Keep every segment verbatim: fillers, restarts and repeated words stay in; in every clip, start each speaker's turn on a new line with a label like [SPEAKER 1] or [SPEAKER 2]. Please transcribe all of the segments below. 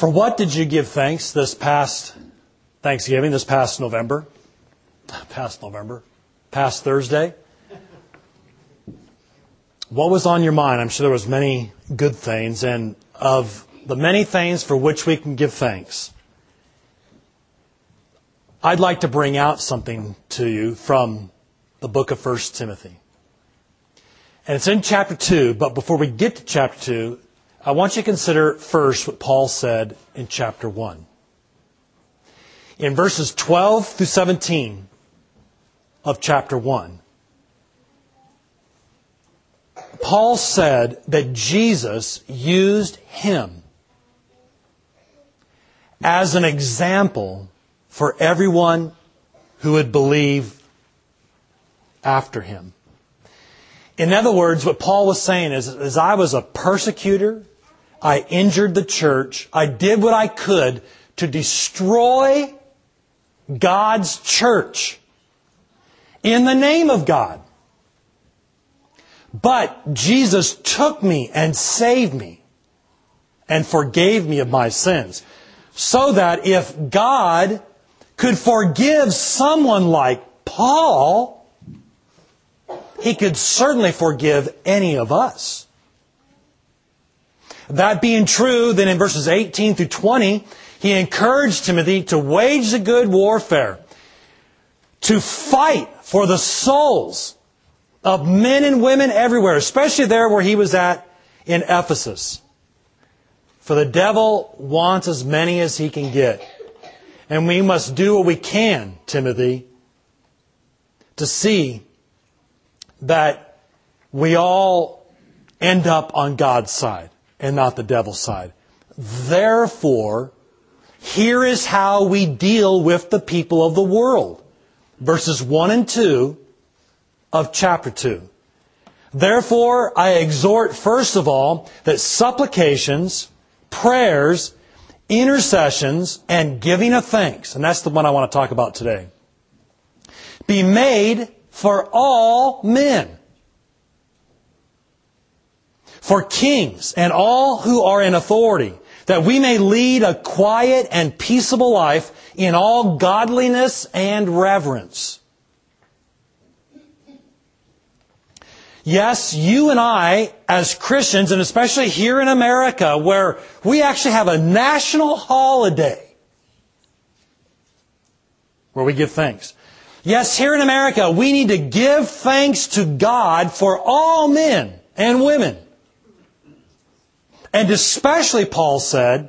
[SPEAKER 1] For what did you give thanks this past Thanksgiving, this past November? Past November? Past Thursday? What was on your mind? I'm sure there was many good things, and of the many things for which we can give thanks, I'd like to bring out something to you from the book of First Timothy. And it's in chapter two, but before we get to chapter two, I want you to consider first what Paul said in chapter one. In verses twelve through seventeen of chapter one, Paul said that Jesus used him as an example for everyone who would believe after him. In other words, what Paul was saying is, as I was a persecutor, I injured the church, I did what I could to destroy God's church in the name of God. But Jesus took me and saved me and forgave me of my sins, so that if God could forgive someone like Paul, He could certainly forgive any of us. That being true, then in verses eighteen through twenty, he encouraged Timothy to wage the good warfare, to fight for the souls of men and women everywhere, especially there where he was at in Ephesus. For the devil wants as many as he can get. And we must do what we can, Timothy, to see that we all end up on God's side and not the devil's side. Therefore, here is how we deal with the people of the world. Verses one and two of chapter two. Therefore, I exhort first of all that supplications, prayers, intercessions, and giving of thanks, and that's the one I want to talk about today, be made for all men, for kings and all who are in authority, that we may lead a quiet and peaceable life in all godliness and reverence. Yes, you and I, as Christians, and especially here in America, where we actually have a national holiday where we give thanks. Yes, here in America, we need to give thanks to God for all men and women. And especially, Paul said,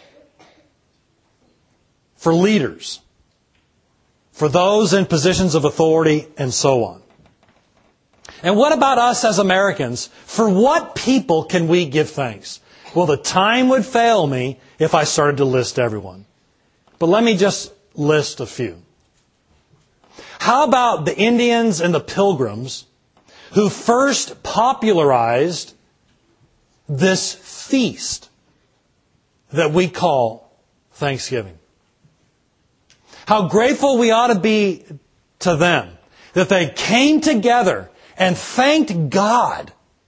[SPEAKER 1] for leaders, for those in positions of authority, and so on. And what about us as Americans? For what people can we give thanks? Well, the time would fail me if I started to list everyone. But let me just list a few. How about the Indians and the Pilgrims who first popularized this feast that we call Thanksgiving? How grateful we ought to be to them that they came together and thanked God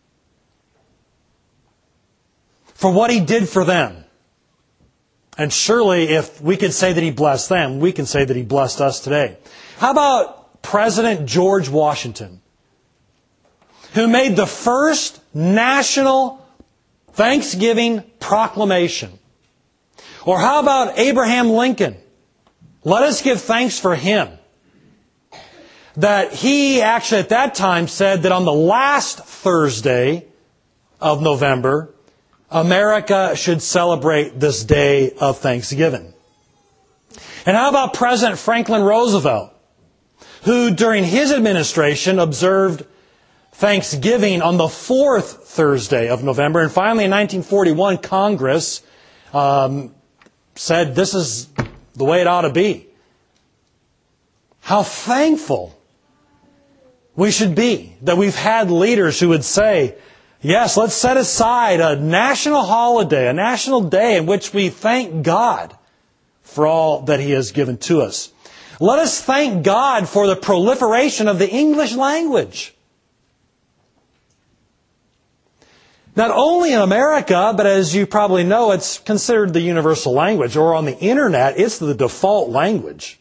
[SPEAKER 1] for what He did for them. And surely if we could say that He blessed them, we can say that He blessed us today. How about President George Washington, who made the first national Thanksgiving proclamation? Or how about Abraham Lincoln? Let us give thanks for him, that he actually at that time said that on the last Thursday of November, America should celebrate this day of Thanksgiving. And how about President Franklin Roosevelt, who during his administration observed Thanksgiving on the fourth Thursday of November. And finally in nineteen forty-one, Congress um, said this is the way it ought to be. How thankful we should be that we've had leaders who would say, yes, let's set aside a national holiday, a national day in which we thank God for all that He has given to us. Let us thank God for the proliferation of the English language. Not only in America, but as you probably know, it's considered the universal language, or on the internet, it's the default language.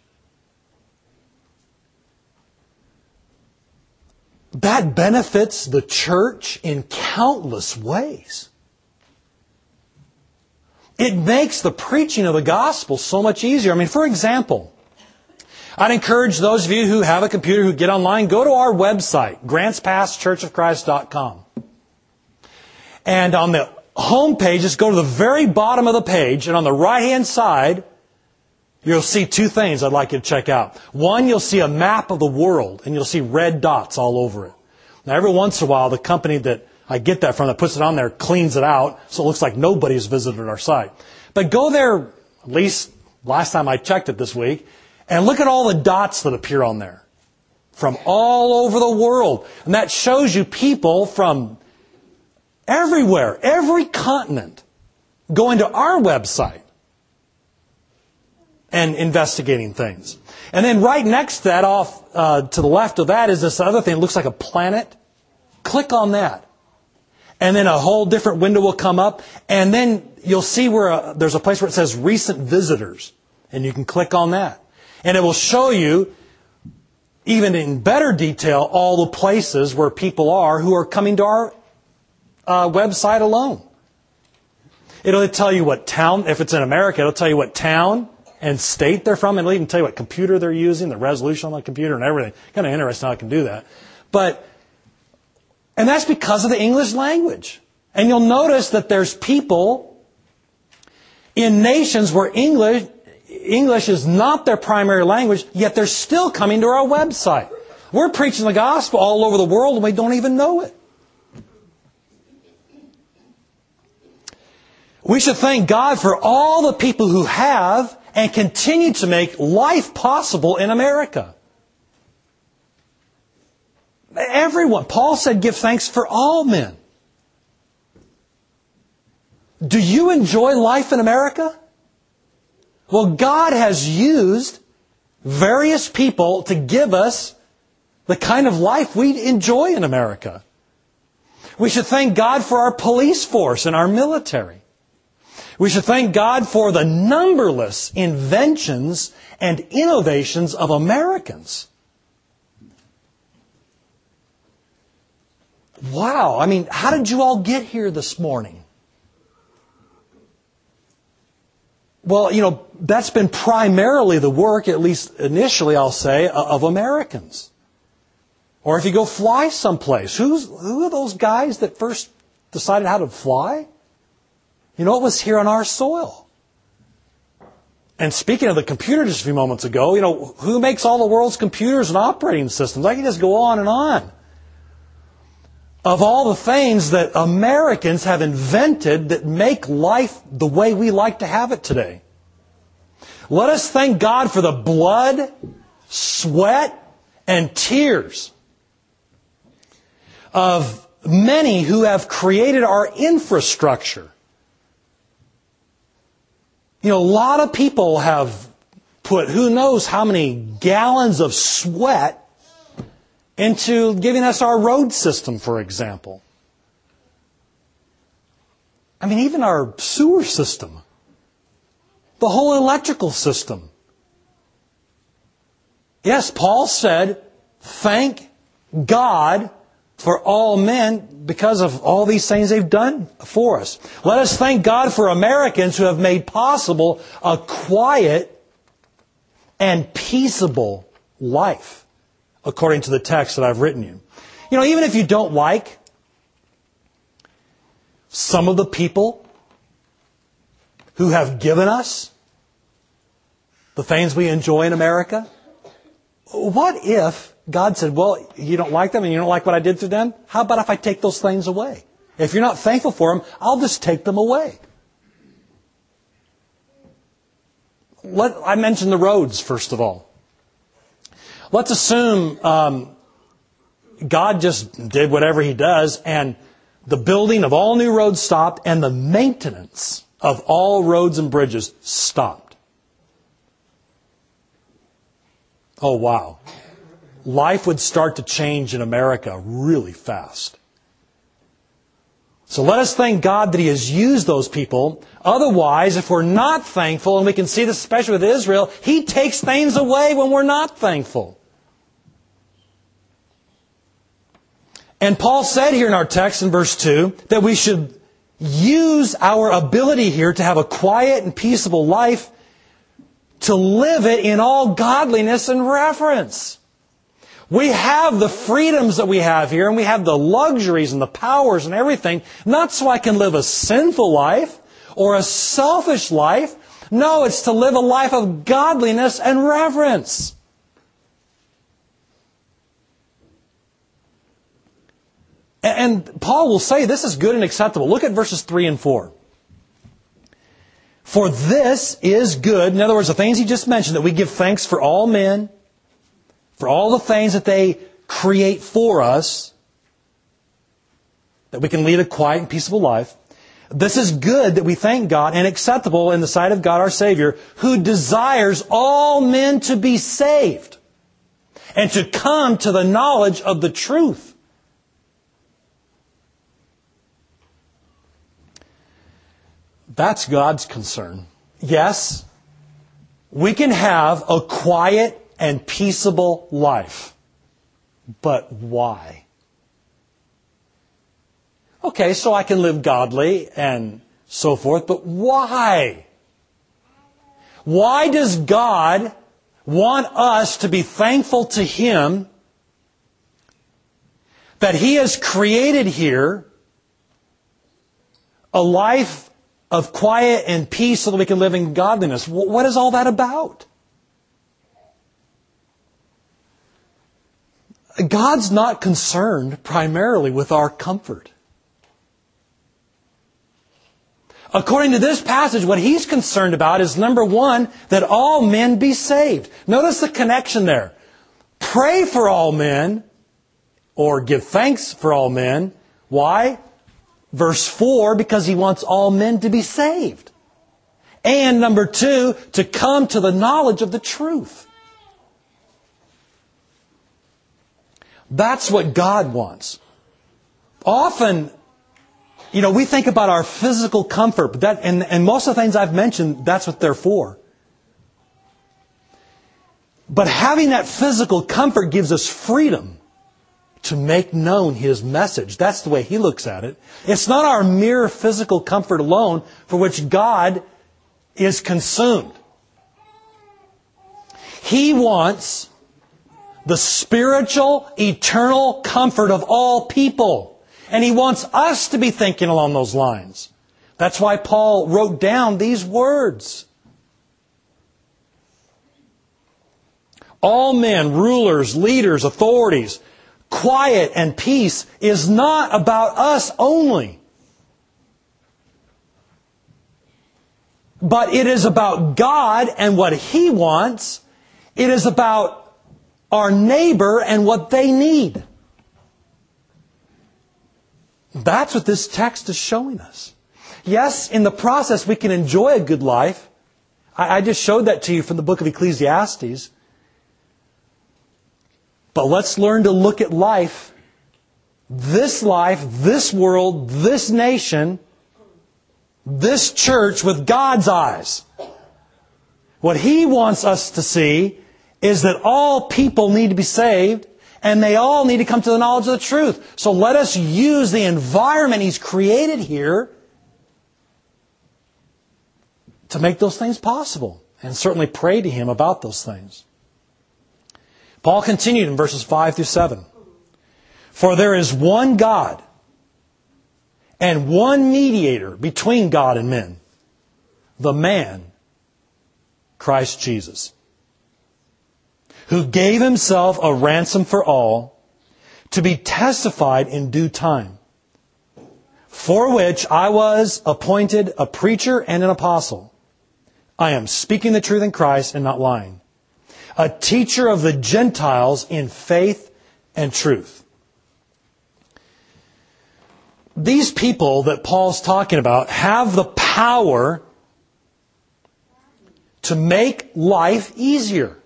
[SPEAKER 1] That benefits the church in countless ways. It makes the preaching of the gospel so much easier. I mean, for example, I'd encourage those of you who have a computer, who get online, go to our website, grants pass church of christ dot com. And on the home page, just go to the very bottom of the page, and on the right-hand side, you'll see two things I'd like you to check out. One, you'll see a map of the world, and you'll see red dots all over it. Now, every once in a while, the company that I get that from, that puts it on there, cleans it out, so it looks like nobody's visited our site. But go there, at least last time I checked it this week, and look at all the dots that appear on there from all over the world. And that shows you people from everywhere, every continent, going to our website and investigating things. And then right next to that, off uh, to the left of that, is this other thing. It looks like a planet. Click on that. And then a whole different window will come up. And then you'll see where uh, there's a place where it says recent visitors. And you can click on that. And it will show you, even in better detail, all the places where people are who are coming to our uh, website alone. It'll tell you what town, if it's in America, it'll tell you what town and state they're from. And it'll even tell you what computer they're using, the resolution on the computer and everything. Kind of interesting how I can do that. But, and that's because of the English language. And you'll notice that there's people in nations where English, English is not their primary language, yet they're still coming to our website. We're preaching the gospel all over the world and we don't even know it. We should thank God for all the people who have and continue to make life possible in America. Everyone. Paul said, give thanks for all men. Do you enjoy life in America? Well, God has used various people to give us the kind of life we enjoy in America. We should thank God for our police force and our military. We should thank God for the numberless inventions and innovations of Americans. Wow, I mean, how did you all get here this morning? Well, you know, that's been primarily the work, at least initially I'll say, of Americans. Or if you go fly someplace, who's, who are those guys that first decided how to fly? You know, it was here on our soil. And speaking of the computer just a few moments ago, you know, who makes all the world's computers and operating systems? I can just go on and on. Of all the things that Americans have invented that make life the way we like to have it today. Let us thank God for the blood, sweat, and tears of many who have created our infrastructure. You know, a lot of people have put who knows how many gallons of sweat into giving us our road system, for example. I mean, even our sewer system. The whole electrical system. Yes, Paul said, thank God for all men because of all these things they've done for us. Let us thank God for Americans who have made possible a quiet and peaceable life, according to the text that I've written you. You know, even if you don't like some of the people who have given us the things we enjoy in America, what if God said, well, you don't like them and you don't like what I did to them? How about if I take those things away? If you're not thankful for them, I'll just take them away. Let, I mentioned the roads, first of all. Let's assume um, God just did whatever He does and the building of all new roads stopped and the maintenance of all roads and bridges stopped. Oh, wow. Life would start to change in America really fast. So let us thank God that He has used those people. Otherwise, if we're not thankful, and we can see this especially with Israel, He takes things away when we're not thankful. And Paul said here in our text in verse two that we should use our ability here to have a quiet and peaceable life, to live it in all godliness and reverence. We have the freedoms that we have here, and we have the luxuries and the powers and everything, not so I can live a sinful life or a selfish life. No, it's to live a life of godliness and reverence. And Paul will say this is good and acceptable. Look at verses three and four. For this is good. In other words, the things he just mentioned, that we give thanks for all men, for all the things that they create for us, that we can lead a quiet and peaceable life. This is good that we thank God and acceptable in the sight of God our Savior, who desires all men to be saved and to come to the knowledge of the truth. That's God's concern. Yes, we can have a quiet and peaceable life. But why? Okay, so I can live godly and so forth, but why? Why does God want us to be thankful to Him that He has created here a life of quiet and peace so that we can live in godliness? What is all that about? God's not concerned primarily with our comfort. According to this passage, what He's concerned about is, number one, that all men be saved. Notice the connection there. Pray for all men, or give thanks for all men. Why? Verse four, because He wants all men to be saved. And number two, to come to the knowledge of the truth. That's what God wants. Often, you know, we think about our physical comfort, but that, and, and most of the things I've mentioned, that's what they're for. But having that physical comfort gives us freedom to make known His message. That's the way He looks at it. It's not our mere physical comfort alone for which God is consumed. He wants the spiritual, eternal comfort of all people. And He wants us to be thinking along those lines. That's why Paul wrote down these words. All men, rulers, leaders, authorities, quiet and peace is not about us only. But it is about God and what He wants. It is about our neighbor and what they need. That's what this text is showing us. Yes, in the process we can enjoy a good life. I, I just showed that to you from the book of Ecclesiastes. But let's learn to look at life, this life, this world, this nation, this church with God's eyes. What He wants us to see is that all people need to be saved, and they all need to come to the knowledge of the truth. So let us use the environment He's created here to make those things possible. And certainly pray to Him about those things. Paul continued in verses five through seven. For there is one God and one mediator between God and men, the man, Christ Jesus, who gave Himself a ransom for all, to be testified in due time, for which I was appointed a preacher and an apostle. I am speaking the truth in Christ and not lying. A teacher of the Gentiles in faith and truth. These people that Paul's talking about have the power to make life easier.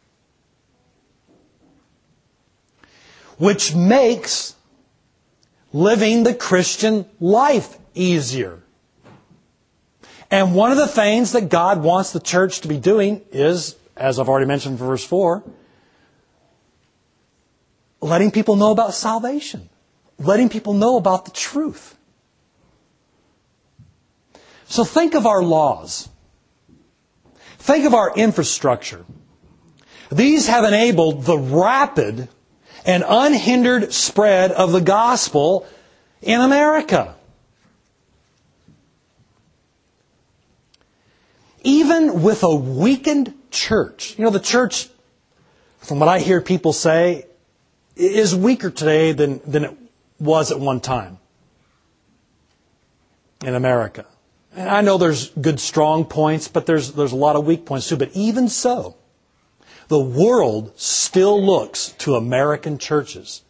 [SPEAKER 1] Which makes living the Christian life easier. And one of the things that God wants the church to be doing is, as I've already mentioned in verse four, letting people know about salvation. Letting people know about the truth. So think of our laws. Think of our infrastructure. These have enabled the rapid and unhindered spread of the gospel in America. Even with a weakened church, you know, the church, from what I hear people say, is weaker today than, than it was at one time in America. And I know there's good, strong points, but there's, there's a lot of weak points too. But even so, the world still looks to American churches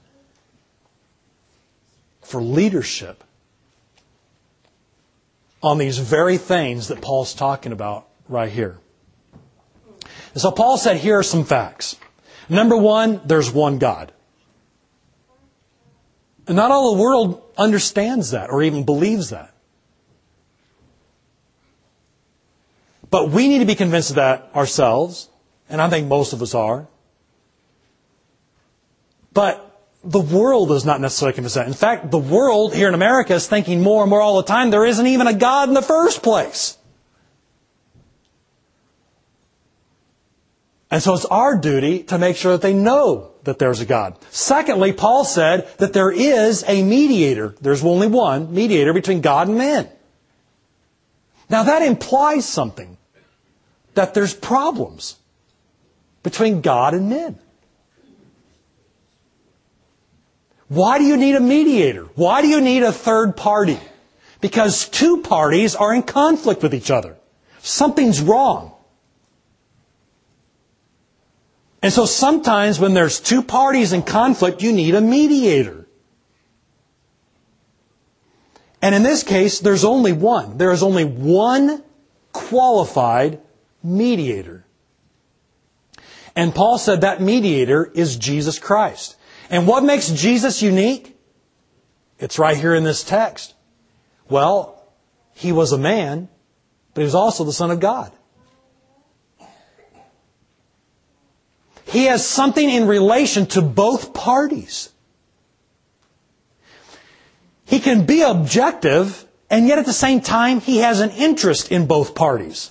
[SPEAKER 1] for leadership on these very things that Paul's talking about right here. And so Paul said, here are some facts. Number one, there's one God. And not all the world understands that or even believes that. But we need to be convinced of that ourselves, and I think most of us are. But the world is not necessarily convinced of that. In fact, the world here in America is thinking more and more all the time there isn't even a God in the first place. And so it's our duty to make sure that they know that there's a God. Secondly, Paul said that there is a mediator. There's only one mediator between God and man. Now that implies something. That there's problems between God and men. Why do you need a mediator? Why do you need a third party? Because two parties are in conflict with each other. Something's wrong. And so sometimes when there's two parties in conflict, you need a mediator. And in this case, there's only one. There is only one qualified mediator. And Paul said that mediator is Jesus Christ. And what makes Jesus unique? It's right here in this text. Well, He was a man, but He was also the Son of God. He has something in relation to both parties. He can be objective, and yet at the same time, He has an interest in both parties.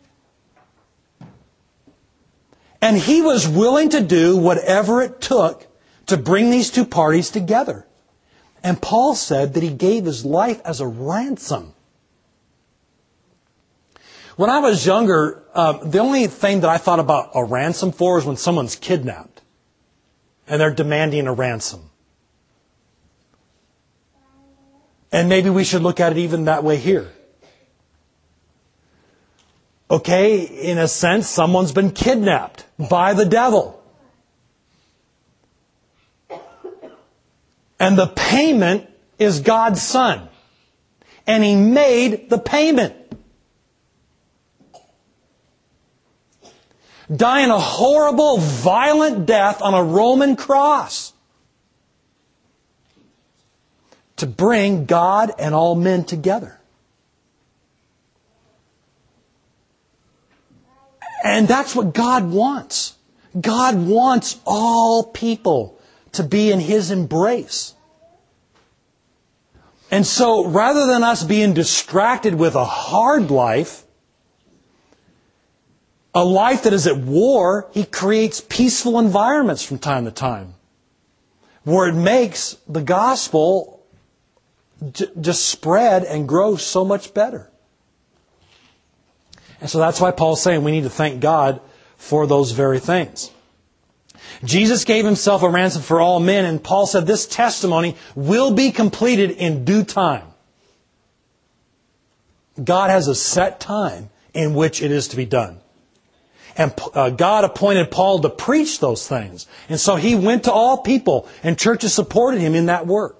[SPEAKER 1] And He was willing to do whatever it took to bring these two parties together. And Paul said that He gave His life as a ransom. When I was younger, um, the only thing that I thought about a ransom for is when someone's kidnapped and they're demanding a ransom. And maybe we should look at it even that way here. Okay, in a sense, someone's been kidnapped by the devil. And the payment is God's Son. And He made the payment. Dying a horrible, violent death on a Roman cross. To bring God and all men together. And that's what God wants. God wants all people to be in His embrace. And so, rather than us being distracted with a hard life, a life that is at war, He creates peaceful environments from time to time, where it makes the gospel j- just spread and grow so much better. And so that's why Paul's saying we need to thank God for those very things. Jesus gave Himself a ransom for all men, and Paul said this testimony will be completed in due time. God has a set time in which it is to be done. And uh, God appointed Paul to preach those things. And so he went to all people, and churches supported him in that work.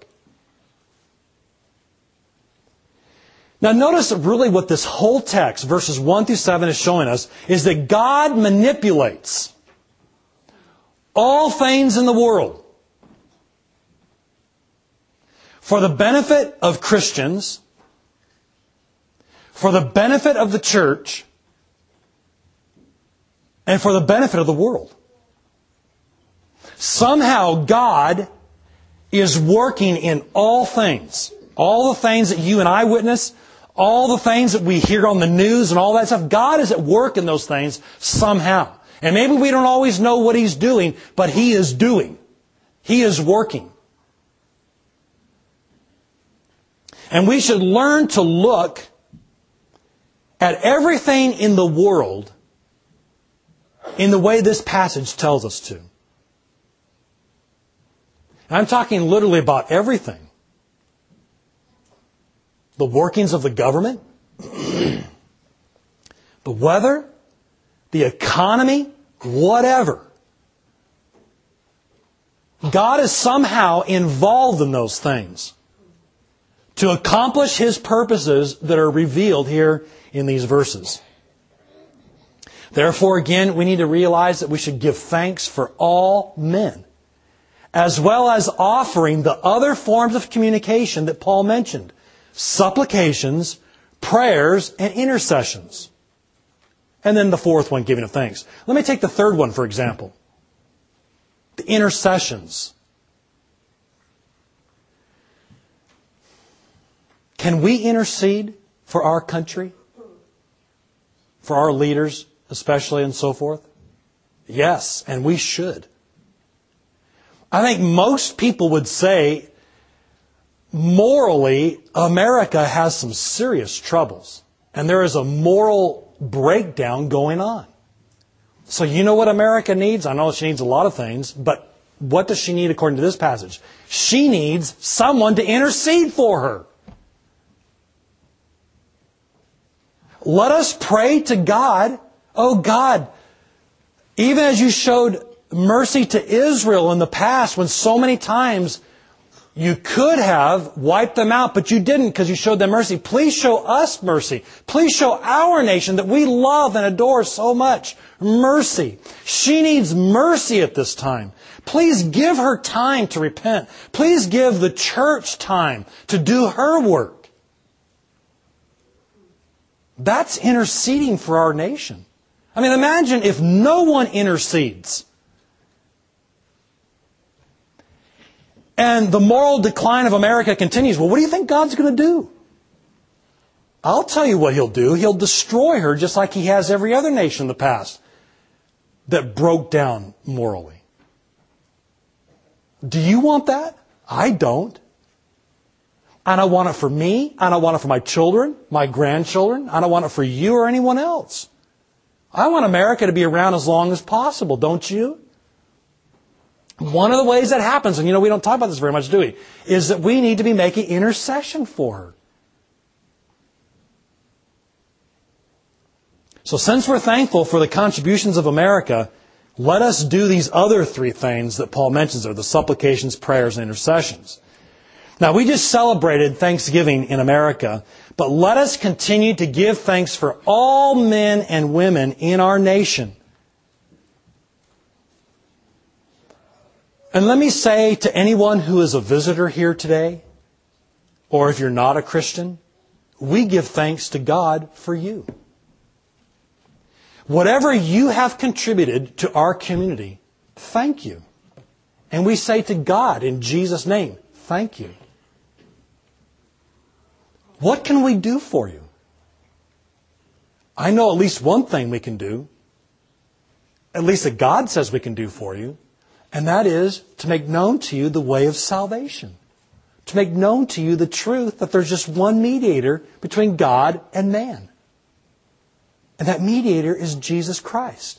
[SPEAKER 1] Now notice really what this whole text, verses one through seven, is showing us, is that God manipulates all things in the world for the benefit of Christians, for the benefit of the church, and for the benefit of the world. Somehow God is working in all things. All the things that you and I witness, all the things that we hear on the news and all that stuff. God is at work in those things somehow. And maybe we don't always know what He's doing, but He is doing. He is working. And we should learn to look at everything in the world in the way this passage tells us to. I'm talking literally about everything. The workings of the government, the weather, the economy, whatever. God is somehow involved in those things to accomplish His purposes that are revealed here in these verses. Therefore, again, we need to realize that we should give thanks for all men, as well as offering the other forms of communication that Paul mentioned: supplications, prayers, and intercessions. And then the fourth one, giving of thanks. Let me take the third one, for example. The intercessions. Can we intercede for our country? For our leaders, especially, and so forth? Yes, and we should. I think most people would say, morally, America has some serious troubles. And there is a moral breakdown going on. So you know what America needs? I know she needs a lot of things, but what does she need according to this passage? She needs someone to intercede for her. Let us pray to God. Oh God, even as you showed mercy to Israel in the past, when so many times you could have wiped them out, but you didn't because you showed them mercy. Please show us mercy. Please show our nation that we love and adore so much mercy. She needs mercy at this time. Please give her time to repent. Please give the church time to do her work. That's interceding for our nation. I mean, imagine if no one intercedes. And the moral decline of America continues. Well, what do you think God's going to do? I'll tell you what He'll do. He'll destroy her just like He has every other nation in the past that broke down morally. Do you want that? I don't. I don't want it for me. I don't want it for my children, my grandchildren. I don't want it for you or anyone else. I want America to be around as long as possible, don't you? One of the ways that happens, and you know we don't talk about this very much, do we? Is that we need to be making intercession for her. So since we're thankful for the contributions of America, let us do these other three things that Paul mentions there, the supplications, prayers, and intercessions. Now, we just celebrated Thanksgiving in America, but let us continue to give thanks for all men and women in our nation. And let me say to anyone who is a visitor here today, or if you're not a Christian, we give thanks to God for you. Whatever you have contributed to our community, thank you. And we say to God in Jesus' name, thank you. What can we do for you? I know at least one thing we can do, at least that God says we can do for you, and that is to make known to you the way of salvation. To make known to you the truth that there's just one mediator between God and man. And that mediator is Jesus Christ.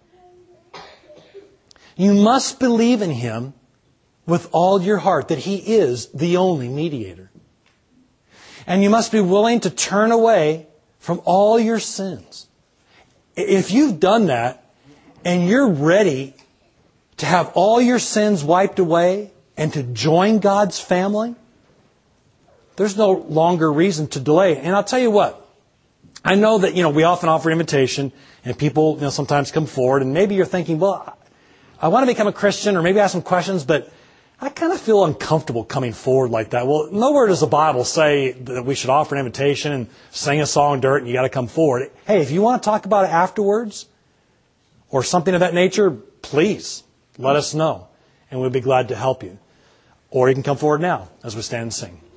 [SPEAKER 1] You must believe in Him with all your heart, that He is the only mediator. And you must be willing to turn away from all your sins. If you've done that, and you're ready to have all your sins wiped away and to join God's family, there's no longer reason to delay. And I'll tell you what, I know that, you know, we often offer invitation and people, you know, sometimes come forward and maybe you're thinking, well, I want to become a Christian or maybe I have some questions, but I kind of feel uncomfortable coming forward like that. Well, nowhere does the Bible say that we should offer an invitation and sing a song dirt and you got to come forward. Hey, if you want to talk about it afterwards or something of that nature, please let us know and we'll be glad to help you. Or you can come forward now as we stand and sing.